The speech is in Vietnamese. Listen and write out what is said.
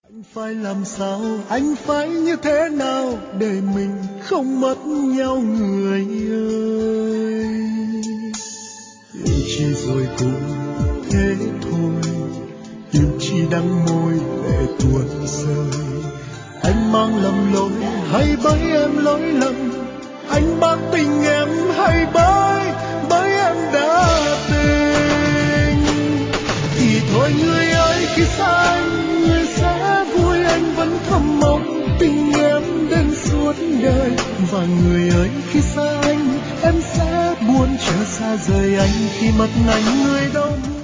Anh phải làm sao, anh phải như thế nào để mình không mất nhau người ơi. Yêu chi rồi cũng thế thôi, yêu chi đắng môi lệ tuôn rơi. Anh mang lầm lỗi hay bởi em lỗi lầm, anh bác tình em hay bởi em đã tình. Thì thôi người ơi, khi xa anh người sẽ vui, anh vẫn thầm mong tình em đến suốt đời. Và người ơi, khi xa anh em sẽ buồn, trở xa rời anh khi mất anh người đâu.